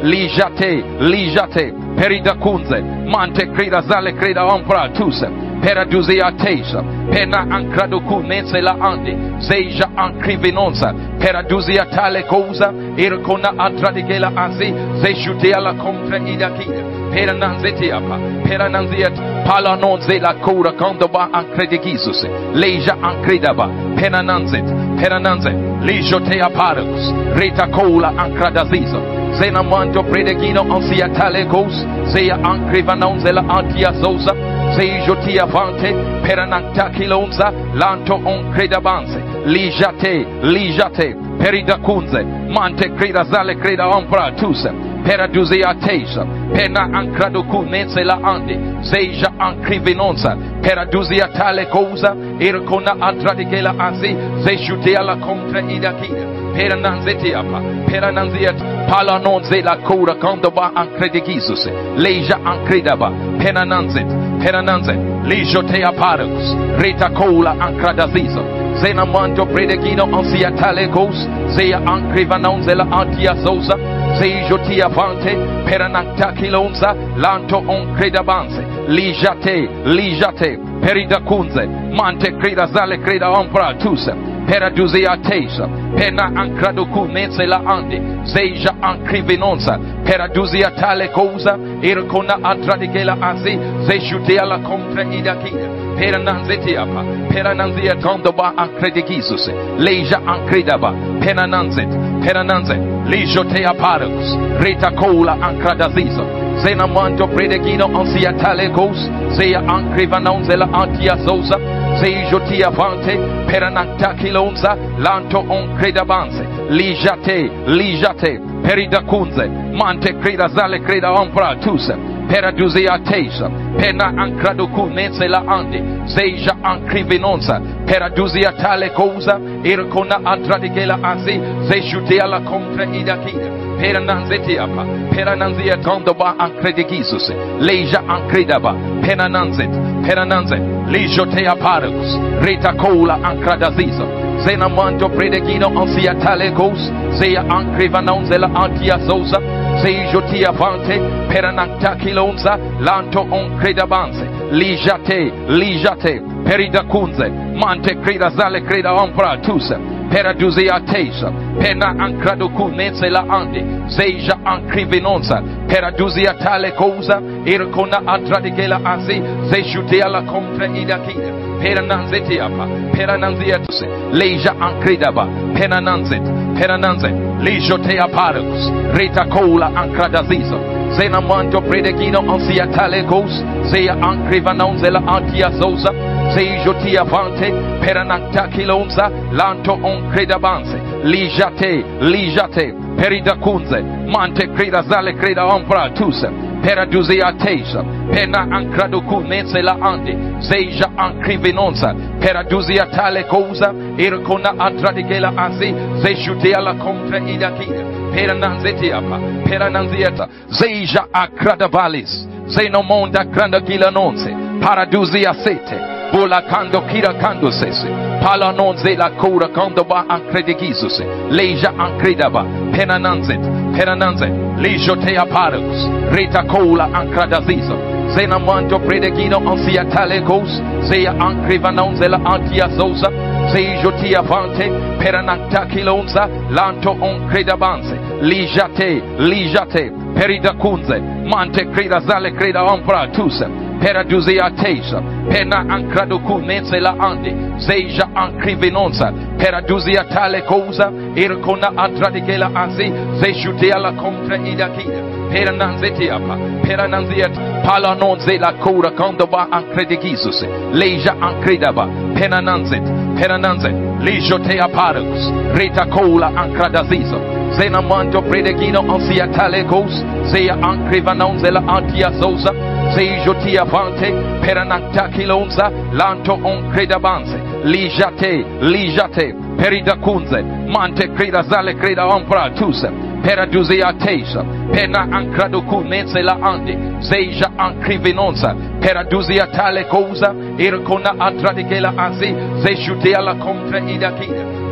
lijate, lijate, perida kunze, mante krida zale krida ompra tuse, peraduzia teisa, pena ancrado kunese la andi, zeja ancrivinonza, peraduzia tale cosa, irkona antradigela asi, zejutea la contra idakida, perananzetiapa, perananziat, palanonze la cura condoba ancredigisus, leja ancridaba, penananzet, penananzet, lijotea parus, rita cola ancradazizo, zenamanto predegino ansia talecos, zea ancrivanonzela antia zosa, zejotia vante, peranacta kilonza, lanto on credabanse, lijate, lijate, peridacunze, mante creda zale creda ompra tuse, peraduzia teisa, pena ancradocunense la andi, zeja ancrivinonza, peraduzia tale cosa, ircona adradigela asi, zejutea la contra idakida, perananzetiapa, perananziat, palanonze la cura condoba ancredigisus, leja ancredaba, penananzet, penananzet, lijotea parus, reta cola ancradazizo, zenamanto predegino ansia talecos, zea ancrivanonzela antia zosa, zejotia vante, peranacta kilonza, lanto on credabanse, lijate, lijate, peridacunze, mante creda zale creda ompra tuse, peraduzia teisa, pena ancradocunense la andi, zeja ancrivinonza, peraduzia tale cosa, ircona adradigela asi, zejutea la contra idakida, perananzetiapa, perananzia condoba ancredigisus, leja ancredaba, penananzet, penananzet, lijotea parus, reta cola ancradazizo, zenamanto predegino ansia talecos, zea ancrivanonzela antia zosa, zejotia vante, peranacta kilonza, lanto on credabanse, lijate, lijate, peridacunze, mante creda zale creda ompra tuse, peraduzia teisa, pena ancradocunense la andi, zeja ancrivinonza, peraduzia tale cosa, ircona adradigela asi, zejutea la contra idakida, perananzetiapa, perananzia condoba ancredigisus, leja ancredaba, penananzet, penananzet, lijotea parus, reta cola ancradazizo, zenamanto predegino ansia talecos, zea ancrivanonzela antia zosa, zejotia vante, peranacta kilonza, lanto on credabanse, lijate, lijate, peridacunze, mante creda zale creda ompra tuse, peraduzia teisa, pena ancradocunense la andi, zeja ancrivinonza, peraduzia tale cosa, ircona adradigela asi, zejutea la contra idakida, perananzetiapa, perananziatuse, leja ancredaba, penananzet, penananzet, lijotea parus, reta cola ancradazizo, zenamanto predegino ansia talecos, zea ancrivanonzela antia zosa, zejotia vante, peranacta kilonza, lanto on credabanse, lijate, lijate, peridacunze, mante creda zale creda ompra tuse, peraduzia teisa, pena ancradocunense la andi, zeja ancrivinonza, peraduzia tale cosa, ircona adradigela asi, zejutea la contra idakida, perananzetiapa, perananzieta, zeja acradavalis, zenomonda grandagila nonse, paraduzia sete, bola kando kira kando sese, palanonze la cura condoba ancredigisus, leja ancredaba, penananzet, penananzet, lijotea parus, reta cola ancradazizo, zenamanto predegino ansia talecos, zea ancrivanonzela antia zosa, zejotia vante, peranacta kilonza, lanto on credabanse, lijate, lijate, peridacunze, mante creda zale creda ompra tuse, peraduzia teisa, pena ancradocunense la andi, zeja ancrivinonza, peraduzia tale cosa, ircona adradigela asi, zejutea la contra idakida, perananzetiapa, perananziat, palanonze la cura condoba ancredigisus, leja ancredaba, penananzet, penananzet, lijotea parus, reta cola ancradazizo, zenamanto predegino ansia talecos, zea ancrivanonzela antia zosa, zejotia vante, peranacta kilonza, lanto on credabanse, lijate, lijate, peridacunze, mante creda zale creda ompra tuse, peraduzia teisa, pena ancradocunense la andi, zeja ancrivinonza, peraduzia tale cosa, ircona adradigela asi, zejutea la contra idakida,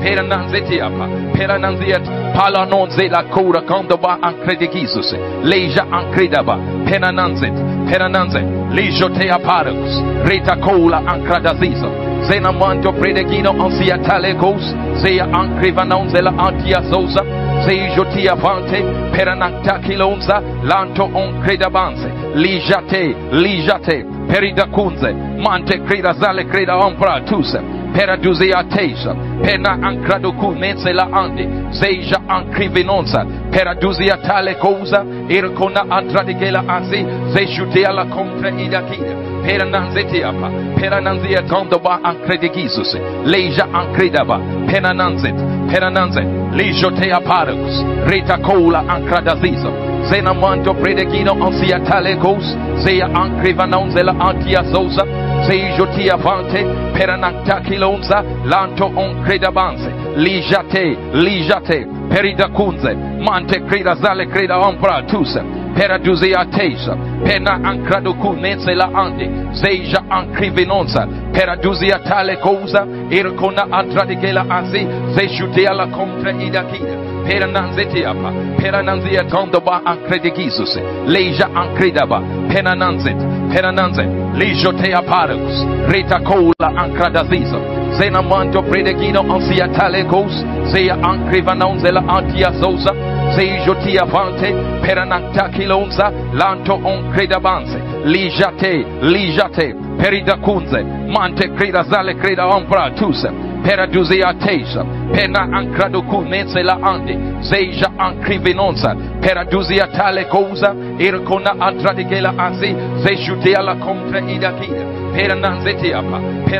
Perananzetiapa, Perananziat, Palanonze la Kura Kondoba Ancredigisus, Leja Ancredaba, Penananzet, Penananzet, Lijotea Paracus, Reta Cola Ancradaziso, Zenamanto Predegino Ansia Talecos, Zea Ancrevanonzela Antia Zosa, Zeijotia Vante, Peranacta Kilonza, Lanto Oncredabanze, Lijate, Peridacunze, Mante Creda Zale Creda Ompra Tusa, Peraduzia Teisa, Pena Ancradocu Nenzela Andi, Zeja Ancrivinonza, Peraduzia Tale Cosa, Ircona Antradigela Anzi, Zejutea la Contra Idakida, Perananzetiapa, Perananzia Tondoba Ancredigisus, Leja Ancredaba, Penananzet, Lijotea Paracus, Reta Cola Ancradaziso, Zenamanto Predegino Ansia Talecos, Zea Ancrivanonzela Antia Zosa, Zeijotia Vante, Peranacta Kilonza, Lanto Oncredabanze, Lijate, Peridacunze, Mante Creda Zale Creda Ompra Tusa, Peraduzia Teisa, Pena Ancradocu Nenzela Andi, Zeja Ancrivinonza, Peraduzia Tale Cosa, Ircona Antradigela Anzi, Zejutea la Contra Idakida, Perananzetiapa, Perananzia Tondoba Ancredigisus, Leja Ancredaba, Penananzet, Lijotea Paracus, Reta Cola Ancradaziso, Zenamanto Predegino Ansia Talecos, Zea Ancrivanonzela Antia Zosa, Zeijotia Vante, Peranacta Kilonza, Lanto Oncredabanze, Lijate, Peridacunze, Mante Creda Zale Creda Ompra Tusa, Peraduzia Teisa, Pena Ancradocu Nenzela Andi, Zeja Ancrivinonza, Peraduzia Tale Cosa, Ircona Antradigela Anzi, Zejutea la Contra Idakida, Perananzetiapa,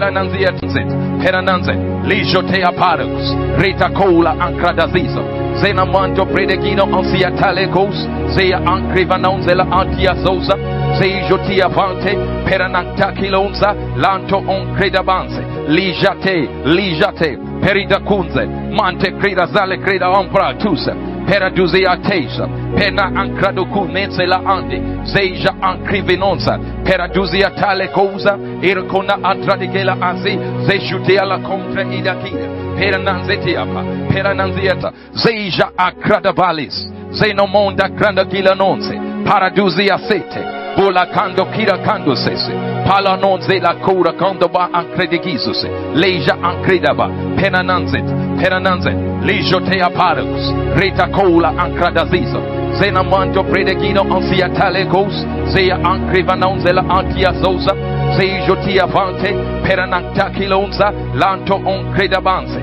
Perananzet, Lijotea Paracus, Reta Cola Ancradaziso, Zenamanto Predegino Ansia Talecos, Zea Ancrivanonzela Antia Zosa, Zeijotia Vante, Peranacta Kilonza, Lanto Oncredabanze, Lijate, Peridacunze, Mante Creda Zale Creda Ompra Tusa, Peraduzia Teisa, Pena Ancradocu Nenzela Andi, Zeja Ancrivinonza, Peraduzia Tale Cosa, Ircona Antradigela Anzi, Zejutea la Contra Idakida, Perananzieta, Zeja Acradavalis, Zenomonda Grandagila Nonze, Paraduzia Sete, Bola Kando Kira Kando Sese, Palanonze la Cura Kondoba Ancredigisus, Leja Ancredaba, Penananzet, Lijotea Paracus, Reta Cola Ancradaziso, Zenamanto Predegino Ansia Talecos, Zea Ancrivanonzela Antia Zosa, Zeijotia Vante, Peranacta Kilonza, Lanto Oncredabanze,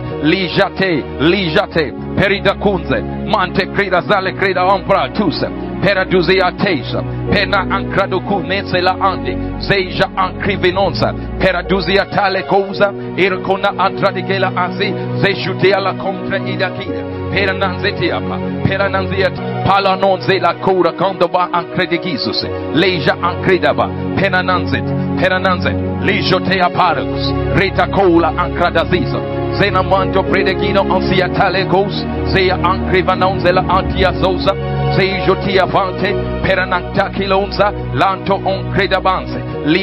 Lijate, Peridacunze, Mante Creda Zale Creda Ompra Tusa, Peraduzia Teisa, Pena Ancradocu Nenzela Andi, Zeja Ancrivinonza, Peraduzia Tale Cosa, Ircona Antradigela Anzi, Zejutea la Contra Idakida, Perananziet, Palanonze la Cura Kondoba Ancredigisus, Leja Ancredaba, Penananzet, Lijotea Paracus, Reta Cola Ancradaziso, Zenamanto Predegino Ansia Talecos, Zea Ancrivanonzela Antia Zosa, Zeijotia Vante, Peranacta Kilonza, Lanto Oncredabanze,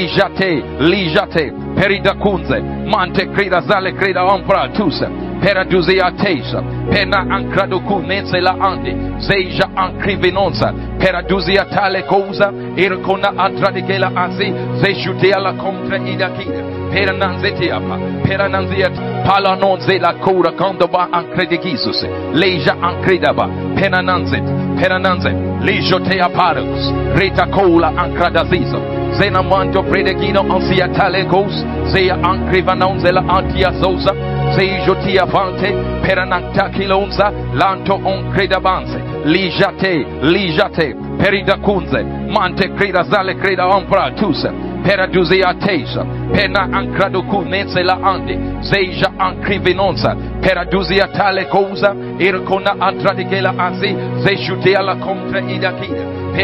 Lijate, Peridacunze, Mante Creda Zale Creda Ompra Tusa, Peraduzia Teisa, Pena Ancradocu Nenzela Andi, Zeja Ancrivinonza, Peraduzia Tale Cosa, Ircona Antradigela Anzi, Zejutea la Contra Idakida, Perananziet, Palanonze la Cura Kondoba Ancredigisus, Leja Ancredaba, Penananzet, Lijotea Paracus, Reta Cola Ancradaziso, Zenamanto Predegino Ansia Talecos, Zea Ancrivanonzela Antia Zosa, Zeijotia Vante, Peranacta Kilonza, Lanto Oncredabanze, Lijate, Peridacunze, Mante Creda Zale Creda Ompra Tusa, Peraduzia Teisa, Pena Ancradocu Nenzela Andi, Zeja Ancrivinonza, Peraduzia Tale Cosa, Ircona Antradigela Anzi, Zejutea la Contra Idakida,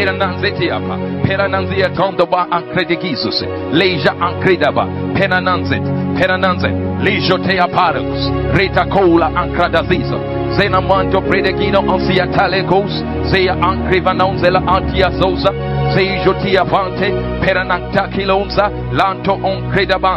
Perananzia Tondoba Ancredigisus, Leja Ancredaba, Penananzet, Lijotea Paracus, Reta Cola Ancradaziso, Zenamanto Predegino Ansia Talecos, Zea Ancrivanonzela Antia Zosa, Zeijotia Vante, Peranacta Kilonza, Lanto Oncredabanze,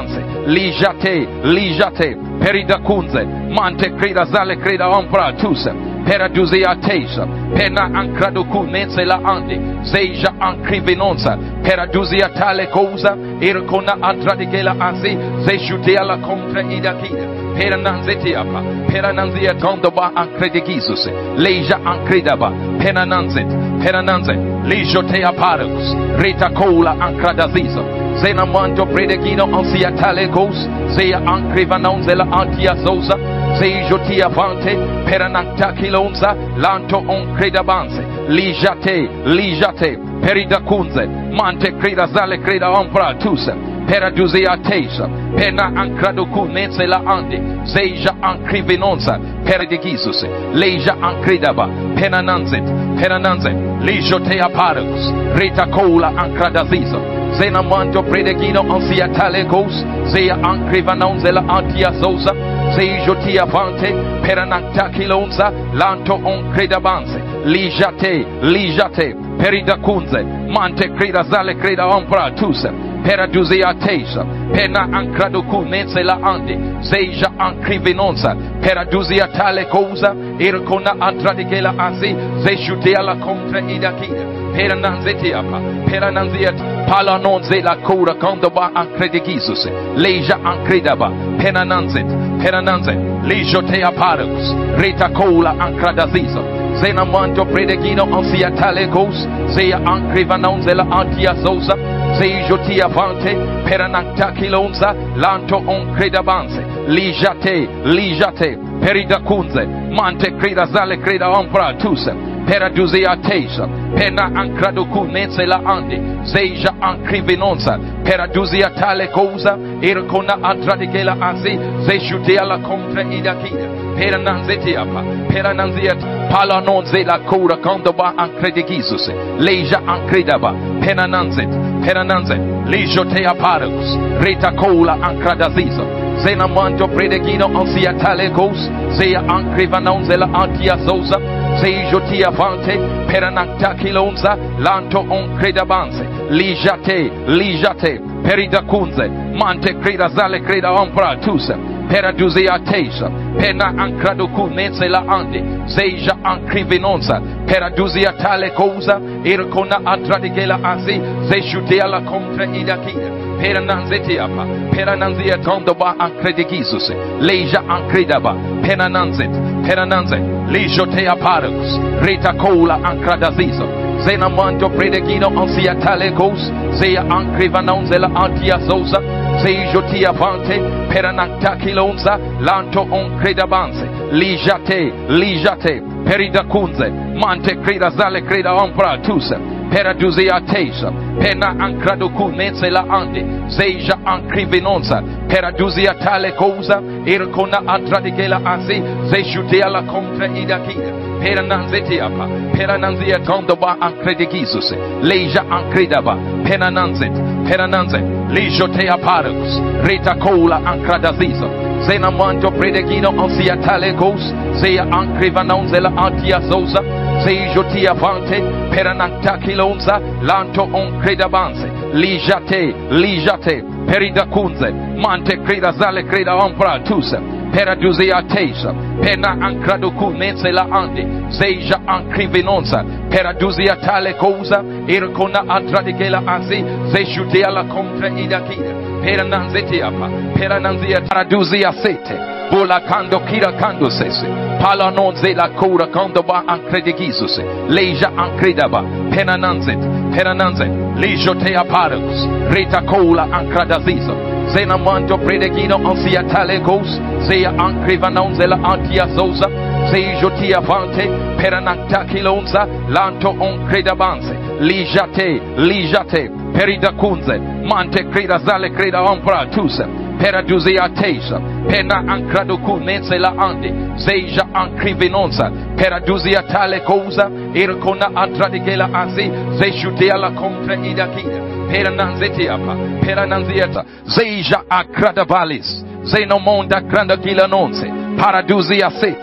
lijate, lijate, perida kunze, mante krida zale krida ompra tuse, peraduzia teisa, pena ankraduku netse la andi, zeja ancrivinonza, peraduzia tale cosa, irkona antradigela anzi, zejutea la contra idakide, perananzetiapa, perananzia tondoba ancredigisus, leja ancridaba, penananzet, penananzet, lijotea parus, rita cola ancradazizo, zenamanto predegino ansia tale cos, zea ancrivanonzela antia zosa, Zejotia vante, peranacta kilonza, lanto on credabanse, lijate, lijate, peridacunze, mante creda zale creda ompra tusa, peraduzia teisa, pena ancraducu netse la andi, zeja ancrivinonza, peridigisus, leja ancredaba, penananzet, penananzet, lijotea parus, rita cola ancradazizo, zenamanto predegino ansia talecos, zea ancrivanonzela antia zosa, Zejotia vante, peranacta kilonza, lanto on credabanse, lijate, lijate, peridacunze, mante creda zale creda ompra tusa, peraduzia teisa, pena ancraducu netse la andi, zeja ancrivinonza, peraduzia tale cosa, irkona antradigela ansi, zejutea la contra idakide, perananzetiapa, perananziat, palanonze la cura condoba ancredigisus, leja ancredaba, penananzet, penananzet, lijotea parus, rita cola ancradazizo, zenamanto predegino ansia talecos, zea ancrivanonzela antia zosa, zejotia vante, peranacta kilonza, lanto on credabanse, lijate, lijate, peridacunze, mante creda zale creda ompra tusa, peraduzia teisa, pena ancraducu netse la andi, zeja ancrivinonza, peraduzia tale cosa, irkona antradigela ansi, zejutea la contra idakide, perananzetiapa, perananziat, palanonze la cura condoba ancredigisus, leja ancredaba, penananzet, penananzet, lijotea parus, rita cola ancradazizo, zenamanto predegino ansia talecos, zea ancrivanonzela antia zosa, zejotia vante, peranacta kilonza, lanto on credabanse, lijate, lijate, peridacunze, mante creda zale creda ompra tusa, peraduzia teisa, pena ancraducu netse la andi, zeja ancrivinonza, peraduzia tale cosa, irkona antradigela ansi, zejutea la contra idakide, perananzetiapa, perananzia tondoba ancredigisus, leja ancredaba, penananzet, penananzet, lijotea parus, rita cola ancradazizo, zenamanto predegino ansia talecos, zea ancrivanonzela antia zosa, zejotia vante, peranacta kilonza, lanto on credabanse, lijate, lijate, peridacunze, mante creda zale creda ompra tusa, peraduzia teisa, pena ancraducu netse la andi, zeja ancrivinonza, peraduzia tale cosa, irkona antradigela ansi, zejutea la contra idakide, perananzetiapa, perananzia tondoba ancredigisus, leja ancredaba, penananzet, penananzet, lijotea parus, rita cola ancradazizo, zenamanto predegino ansia talecos, zea ancrivanonzela antia zosa, zejotia vante, peranacta kilonza, lanto on credabanse, lijate, lijate, peridacunze, mante creda zale creda ompra tusa, peraduzia teisa, pena ancraducu netse la andi, zeja ancrivinonza, peraduzia tale cosa, irkona antradigela ansi, zejutea la contra idakide, perananzetiapa, perananzia paraduzia sete, bola kando kira kando sese, palanonze la cura condoba ancredigisus, leja ancredaba, penananzet, penananzet, lijotea parus, rita cola ancradazizo, zenamanto predegino ansia talecos, zea ancrivanonzela antia zosa, zejotia vante, peranacta kilonza, lanto on credabanse, lijate, lijate, peridacunze, mante creda zale creda ompra tusa, peraduzia teisa, pena ancraducu netse la andi, zeja ancrivinonza, peraduzia tale cosa, irkona antradigela ansi, zejutea la contra idakide, perananzetiapa, perananzieta, zeja acradavalis, zenomonda grandagila nonse, paraduzia sete,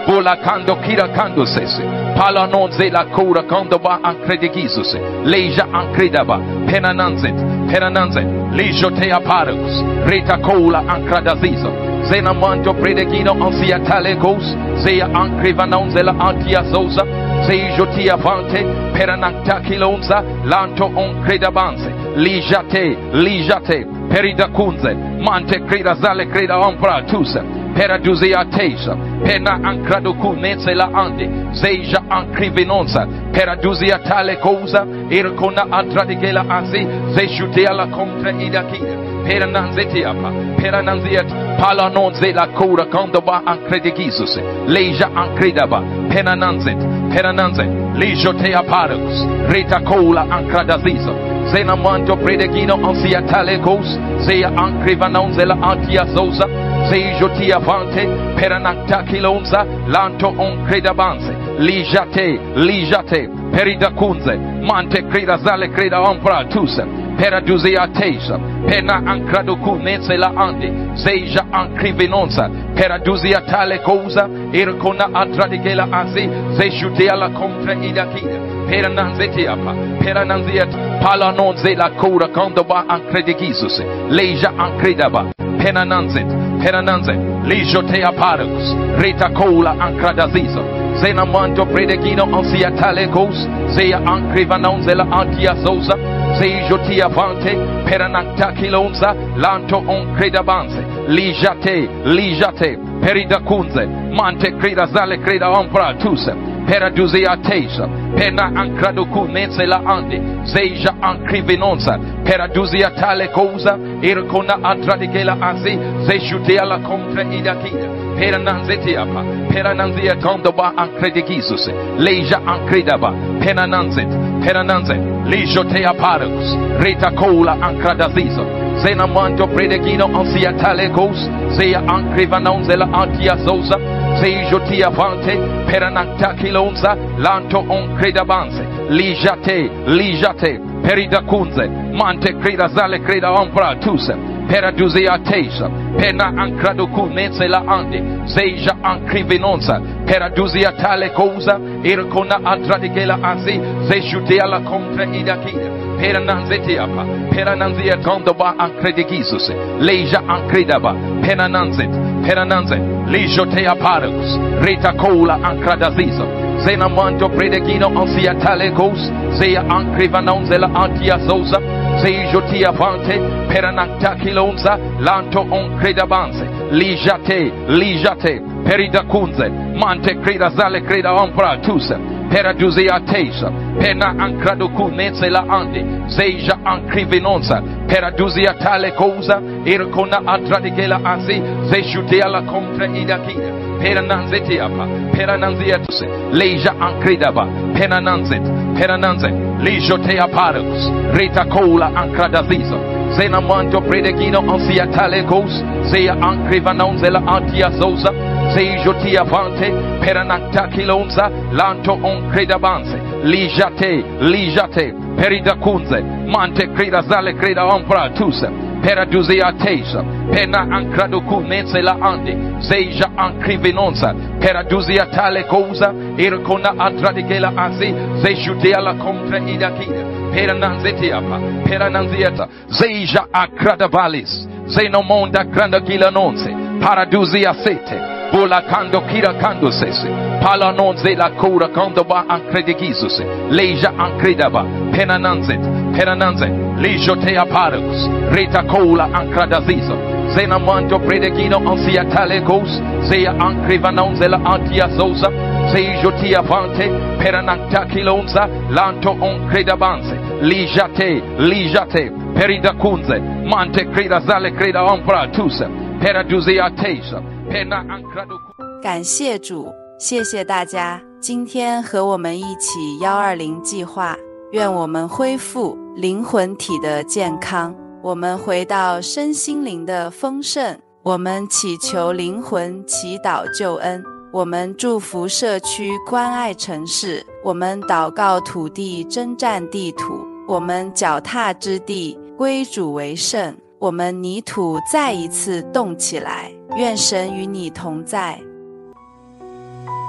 Bola kando kira kando sese. Pala non ze la kura kando ba ancredigisus. Leja ancredaba. Penananzet. Penananzet. Lijo te aparus. Reta kola ancradazizo. Zena manto predegino ansia talegos. Zea ancrevanonzela antia zosa. Zeijo ti avante. Peranacta kilonza. Lanto on credabanze. Lijate. Lijate. Peridacunze. Mante creda zale creda ompra tusa. Peraduzia teisa, pena ancradocu nezela ande, zeja ancrivinonza, peraduzia tale cosa, ircona antradigela asi, zejutea la contra idakida, perananzetiapa, perananziat, palanonze la cura condoba ancredigisus, leja ancredaba, penananzet, penananzet, lijotea parus, reta cola ancradaziso, zenamanto predegino ansia tale cos, zea ancrivanonzela antia zosa, Zeijo ti avante, peranacta kilonza, lanto on credabanze, lijate, lijate, peridacunze, mante creda zale creda ompra tusa, peraduzia teisa, pena ancradocu neze la ande, zeja ancrivinonza, peraduzia tale cosa, ircona atradigela asi, zejutea la contra idakida, perananzetiapa, perananziet, palanonze la cura condoba ancredigisus, leja ancredaba, penananzet, Penananze, lijotea parus, reta cola ancradazizo, zenamanto predegino ansia talegos, zea ancrivanonzela antia zosa, zeijotia vante, peranacta kilonza, lanto on credabanze, lijate, lijate, peridacunze, mante creda zale creda ompra tusa, peraduzia teisa, pena ancradocu nezela ande, zeja ancrivinonza, peraduzia tale cosa, ircona atradigela asi, zejutea la contra idakida, perananzetiapa, perananzia condoba ancredigisus, leja ancredaba, penananzet, penananzet, lijotea parus, reta cola ancradazizo, zenamanto predegino ansia tale cos, zea ancrivanonzela antia zosa, zeijotia vante, peranacta kilonza, lanto on credabanze, lijate, lijate, peridacunze, mante creda zale creda ompra tusa, peraduzia teisa, pena ancradocu nezela ande, zeja ancrivinonza, peraduzia tale cosa, ircona atradigela asi, zejutea la contra idakida, perananzetiapa, perananzia condoba ancredigisus, leja ancredaba, penananzet, penananzet, lijotea parus, reta cola ancradazizo, zenamanto predegino ansia talegos, zea ancrivanonzela antia zosa, zeijotia vante, peranacta kilonza, lanto on credabanze, lijate, lijate, peridacunze, mante creda zale creda ompra tusa, peraduzia teisa, pena ancradocu nezela ande, zeja ancrivinonza, peraduzia tale cosa, ircona atradigela asi, zejutea la contra idakida, perananzetiapa, perananziatuse, leja ancredaba, penananzet, penananzet, lijotea parus, reta cola ancradazizo, zenamanto predegino ansia talegos, zea ancrivanonzela antia zosa, zeijotia vante, peranacta kilonza, lanto on credabanze, lijate, lijate, peridacunze, mante creda zale creda ompra tusa, peraduzia teisa, pena ancradocu nezela ande, zeja ancrivinonza, peraduzia tale cosa, ircona atradigela asi, zejutea la contra idakida, perananzetiapa, perananzieta, zeja acradavalis, zenomonda grandagila nonze, paraduzia sete, Bola kando kira kando sese, palanonze la cura kando ba ancredigisus, leja ancredaba, penananzet, penananzet, lijotea parus, reta cola ancradazizo, zenamanto predegino ansia talegos, zea ancrivanonzela antia zosa, zeijotia vante, peranacta kilonza, lanto on credabanze, lijate, lijate, peridacunze, mante creda zale creda ompra tusa, peraduzia teisa, pena ancradocu。 感谢主，谢谢大家今天和我们一起120计划，愿我们恢复灵魂体的健康，我们回到身心灵的丰盛，我们祈求灵魂祈祷救恩，我们祝福社区关爱城市，我们祷告土地征战地土，我们脚踏之地归主为圣，我们泥土再一次动起来，愿神与你同在。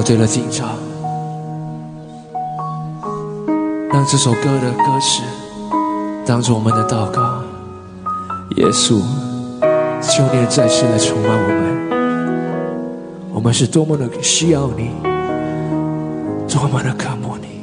对了进场，让这首歌的歌词当作我们的祷告。耶稣，求你再次来充满我们，我们是多么的需要你，多么的渴慕你。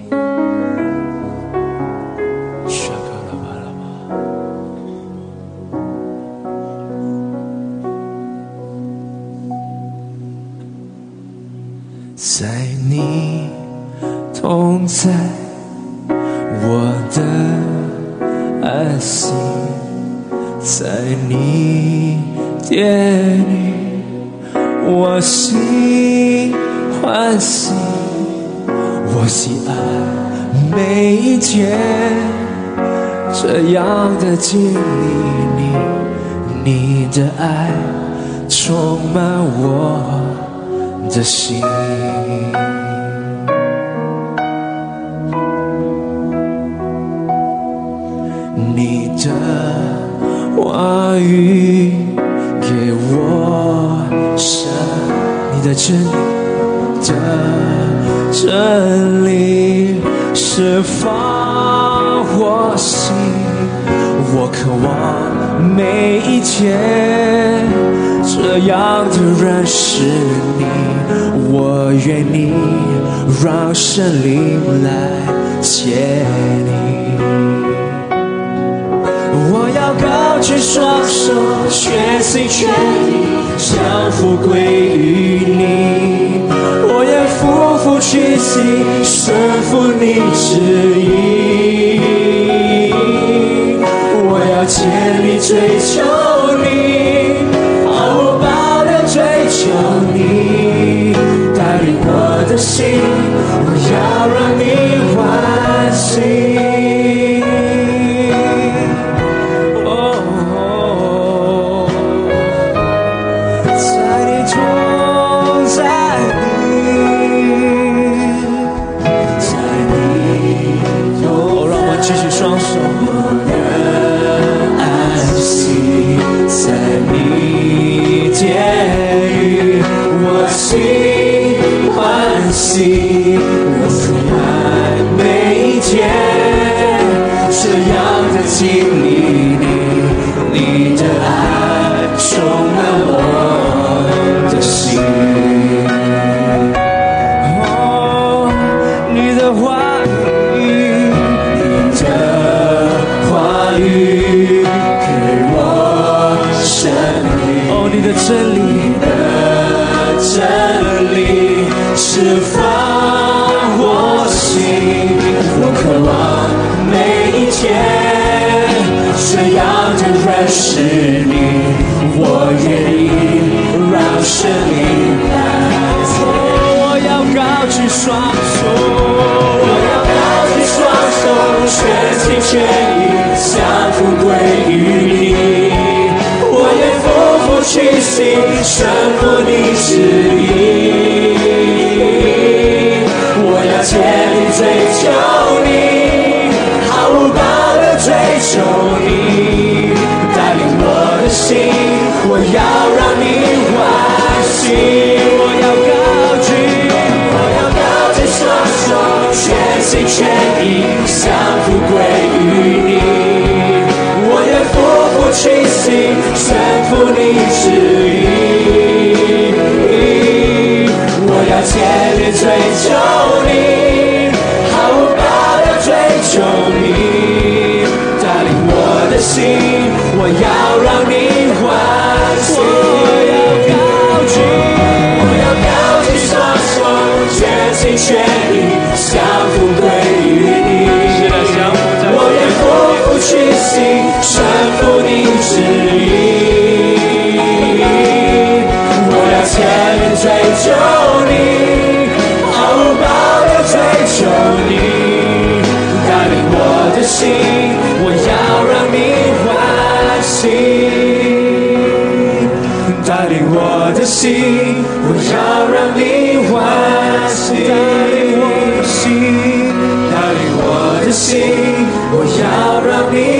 在你同在，我的安息，在你殿里，我心欢喜，我喜爱每一天这样的经历你的爱充满我的心。你的话语给我生，你的真理释放我心，我渴望每一天这样的认识你，我愿你让圣灵来接你。我要高举双手，全心全意降服归于你，我愿夫妇屈膝，顺服你旨意。我要竭力追求你，毫无保留追求你，带领我的心，我要让你欢喜。我渴爱每一天这样的经历你的爱充满我的心。哦，你的话语给我生命。哦，你的真理释放我心，我渴望每一天这样的认识你，我愿意让生命来做。我要高举双手，我要高举双手，全心全意降服归于你，我愿夫妇屈膝，顺服你旨意。竭力追求你，毫无保留追求你，带领我的心，我要让你欢喜。我要高举双手，全心全意降服归于你，我愿夫妇屈膝，顺服你旨意。我要竭力追求你，求你带领我的心，我要让你欢喜。我要高举双手，全心全意降服归于你，我愿夫妇屈膝，顺服你旨意。我要竭力追求你，毫无保留追求你，心，我要让你欢喜，带领我的心，我要让你欢喜，带领我的心，我要让你